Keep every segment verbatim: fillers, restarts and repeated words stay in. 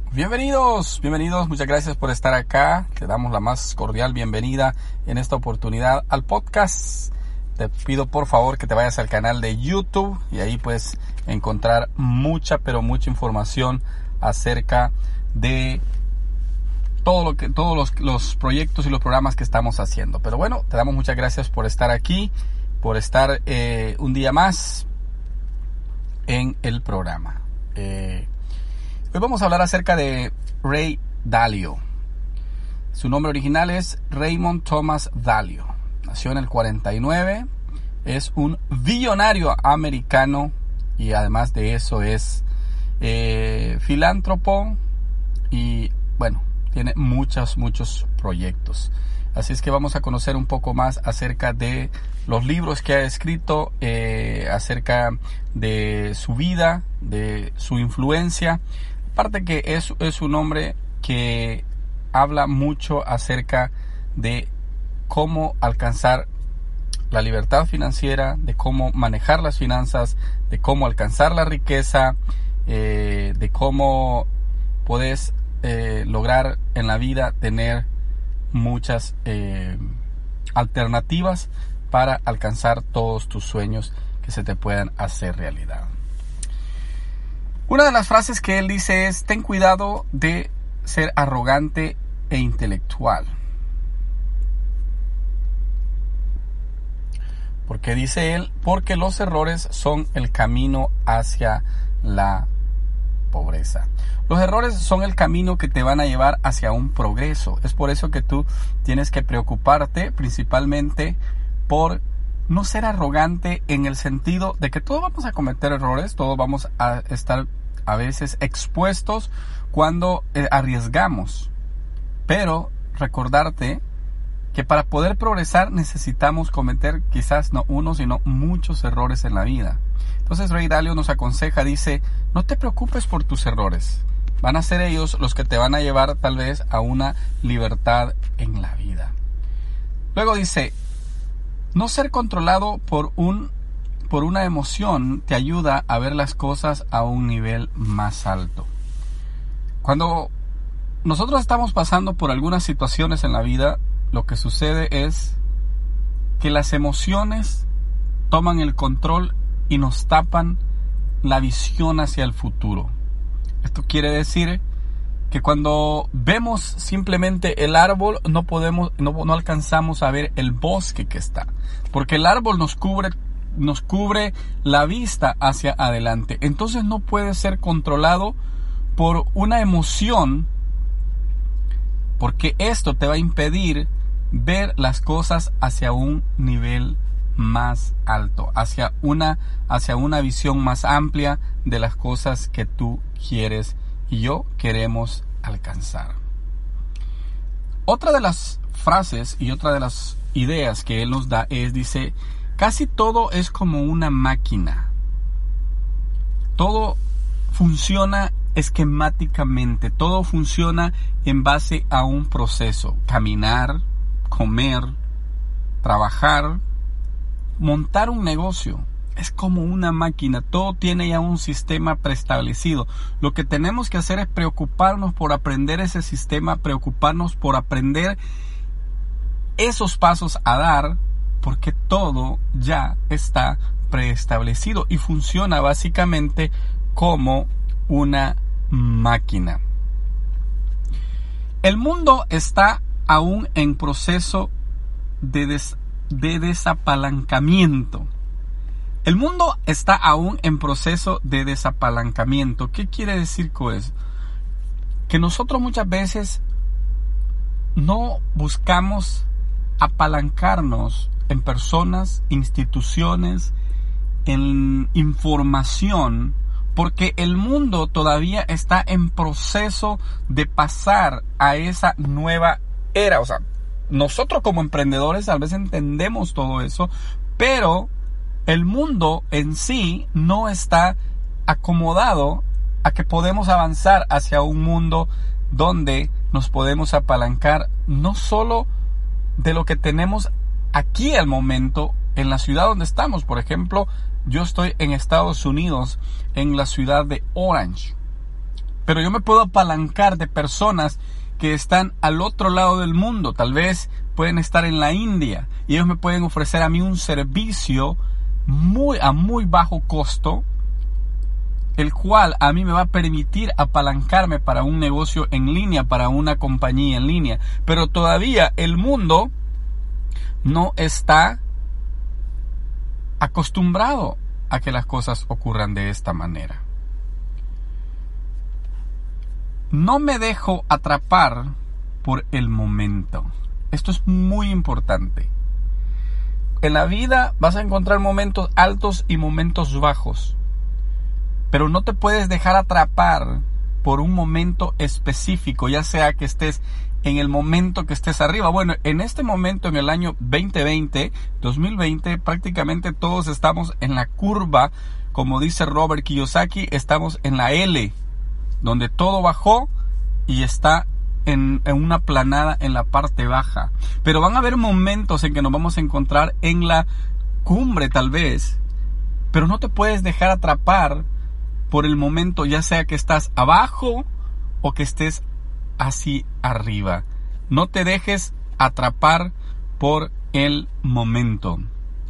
Bienvenidos, bienvenidos, muchas gracias por estar acá. Te damos la más cordial bienvenida en esta oportunidad al podcast. Te pido por favor que te vayas al canal de YouTube y ahí puedes encontrar mucha, pero mucha información acerca de todo lo que, todos los, los proyectos y los programas que estamos haciendo. Pero bueno, te damos muchas gracias por estar aquí, por estar eh, un día más en el programa. Eh, Hoy vamos a hablar acerca de Ray Dalio. Su nombre original es Raymond Thomas Dalio. Nació en el cuarenta y nueve. Es un billonario americano y además de eso es eh, filántropo y bueno, tiene muchos, muchos proyectos. Así es que vamos a conocer un poco más acerca de los libros que ha escrito, eh, acerca de su vida, de su influencia. Aparte que es, es un hombre que habla mucho acerca de cómo alcanzar la libertad financiera, de cómo manejar las finanzas, de cómo alcanzar la riqueza, eh, de cómo puedes eh, lograr en la vida tener muchas eh, alternativas para alcanzar todos tus sueños que se te puedan hacer realidad. Una de las frases que él dice es: ten cuidado de ser arrogante e intelectual. Porque dice él, porque los errores son el camino hacia la pobreza. Los errores son el camino que te van a llevar hacia un progreso. Es por eso que tú tienes que preocuparte principalmente por no ser arrogante en el sentido de que todos vamos a cometer errores, todos vamos a estar a veces expuestos cuando eh, arriesgamos. Pero recordarte que para poder progresar necesitamos cometer quizás no uno, sino muchos errores en la vida. Entonces Ray Dalio nos aconseja, dice, no te preocupes por tus errores. Van a ser ellos los que te van a llevar tal vez a una libertad en la vida. Luego dice, no ser controlado por un por una emoción te ayuda a ver las cosas a un nivel más alto. Cuando nosotros estamos pasando por algunas situaciones en la vida, lo que sucede es que las emociones toman el control y nos tapan la visión hacia el futuro. Esto quiere decir que cuando vemos simplemente el árbol no podemos, no, no alcanzamos a ver el bosque que está, porque el árbol nos cubre nos cubre la vista hacia adelante. Entonces no puede ser controlado por una emoción, porque esto te va a impedir ver las cosas hacia un nivel más alto, hacia una, hacia una visión más amplia de las cosas que tú quieres y yo queremos alcanzar. Otra de las frases y otra de las ideas que él nos da es, dice, casi todo es como una máquina. Todo funciona esquemáticamente, todo funciona en base a un proceso. Caminar, comer, trabajar, montar un negocio. Es como una máquina, todo tiene ya un sistema preestablecido. Lo que tenemos que hacer es preocuparnos por aprender ese sistema, preocuparnos por aprender esos pasos a dar, porque todo ya está preestablecido y funciona básicamente como una máquina. El mundo está aún en proceso de, des, de desapalancamiento. El mundo está aún en proceso de desapalancamiento. ¿Qué quiere decir con eso? Que nosotros muchas veces no buscamos apalancarnos en personas, instituciones, en información, porque el mundo todavía está en proceso de pasar a esa nueva era. O sea, nosotros como emprendedores a veces entendemos todo eso, pero el mundo en sí no está acomodado a que podemos avanzar hacia un mundo donde nos podemos apalancar no solo de lo que tenemos aquí al momento en la ciudad donde estamos. Por ejemplo, yo estoy en Estados Unidos, en la ciudad de Orange. Pero yo me puedo apalancar de personas que están al otro lado del mundo. Tal vez pueden estar en la India y ellos me pueden ofrecer a mí un servicio muy, a muy bajo costo, el cual a mí me va a permitir apalancarme para un negocio en línea, para una compañía en línea. Pero todavía el mundo no está acostumbrado a que las cosas ocurran de esta manera. No me dejo atrapar por el momento. Esto es muy importante. En la vida vas a encontrar momentos altos y momentos bajos. Pero no te puedes dejar atrapar por un momento específico, ya sea que estés en el momento que estés arriba. Bueno, en este momento, en el año veinte veinte, dos mil veinte, prácticamente todos estamos en la curva, como dice Robert Kiyosaki, estamos en la L, donde todo bajó y está en, en una planada en la parte baja. Pero van a haber momentos en que nos vamos a encontrar en la cumbre tal vez, pero no te puedes dejar atrapar por el momento, ya sea que estás abajo o que estés así arriba. No te dejes atrapar por el momento.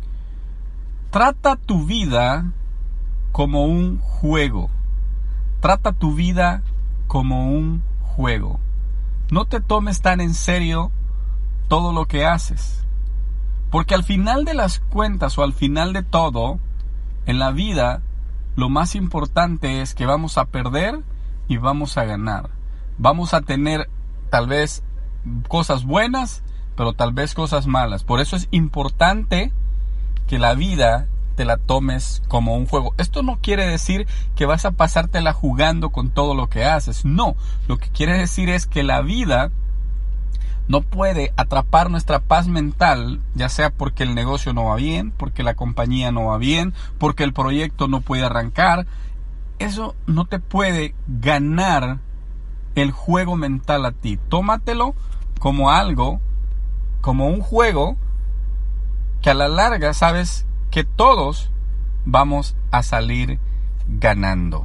Trata tu vida como un juego. Trata tu vida como un juego. No te tomes tan en serio todo lo que haces. Porque al final de las cuentas o al final de todo, en la vida, lo más importante es que vamos a perder y vamos a ganar. Vamos a tener tal vez cosas buenas, pero tal vez cosas malas. Por eso es importante que la vida te la tomes como un juego. Esto no quiere decir que vas a pasártela jugando con todo lo que haces. No, lo que quiere decir es que la vida no puede atrapar nuestra paz mental, ya sea porque el negocio no va bien, porque la compañía no va bien, porque el proyecto no puede arrancar. Eso no te puede ganar el juego mental a ti. Tómatelo como algo, como un juego que a la larga sabes que todos vamos a salir ganando.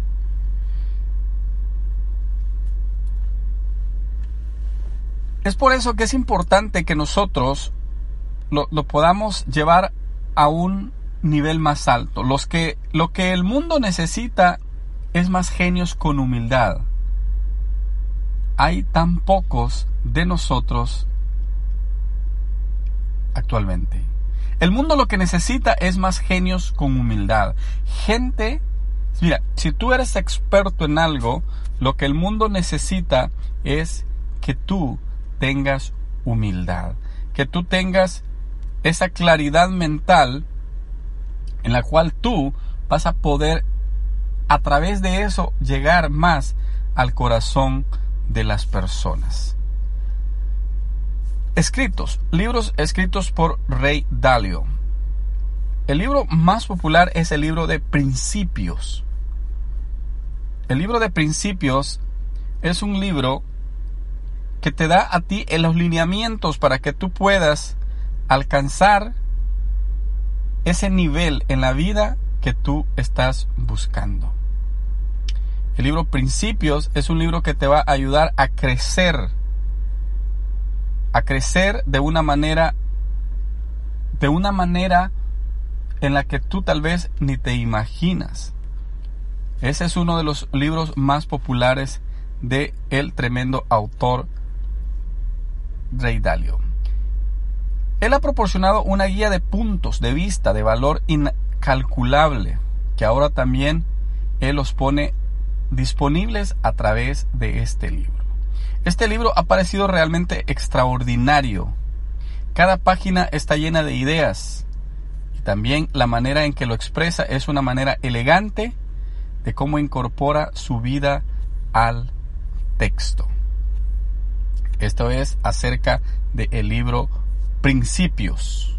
Es por eso que es importante que nosotros lo, lo podamos llevar a un nivel más alto. Los que, lo que el mundo necesita es más genios con humildad. Hay tan pocos de nosotros actualmente. El mundo lo que necesita es más genios con humildad. Gente, mira, si tú eres experto en algo, lo que el mundo necesita es que tú tengas humildad, que tú tengas esa claridad mental en la cual tú vas a poder a través de eso llegar más al corazón de las personas. Escritos, libros escritos por Ray Dalio. El libro más popular es el libro de Principios. El libro de Principios es un libro que te da a ti los lineamientos para que tú puedas alcanzar ese nivel en la vida que tú estás buscando. El libro Principios es un libro que te va a ayudar a crecer, a crecer de una manera, de una manera en la que tú tal vez ni te imaginas. Ese es uno de los libros más populares de el tremendo autor Ray Dalio. Él ha proporcionado una guía de puntos de vista de valor incalculable, que ahora también él los pone disponibles a través de este libro. Este libro ha parecido realmente extraordinario. Cada página está llena de ideas y también la manera en que lo expresa es una manera elegante de cómo incorpora su vida al texto. Esto es acerca del libro Principios.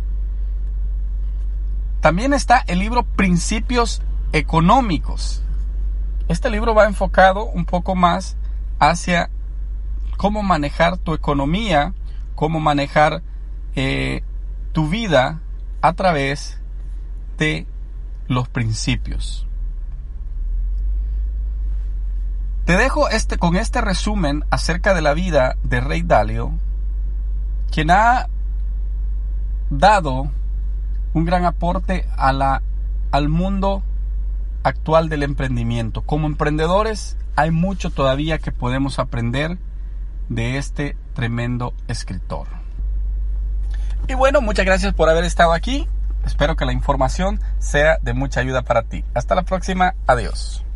También está el libro Principios Económicos. Este libro va enfocado un poco más hacia cómo manejar tu economía, cómo manejar eh, tu vida a través de los principios. Te dejo este, con este resumen acerca de la vida de Ray Dalio, quien ha dado un gran aporte a la, al mundo actual del emprendimiento. Como emprendedores hay mucho todavía que podemos aprender de este tremendo escritor. Y bueno, muchas gracias por haber estado aquí. Espero que la información sea de mucha ayuda para ti. Hasta la próxima. Adiós.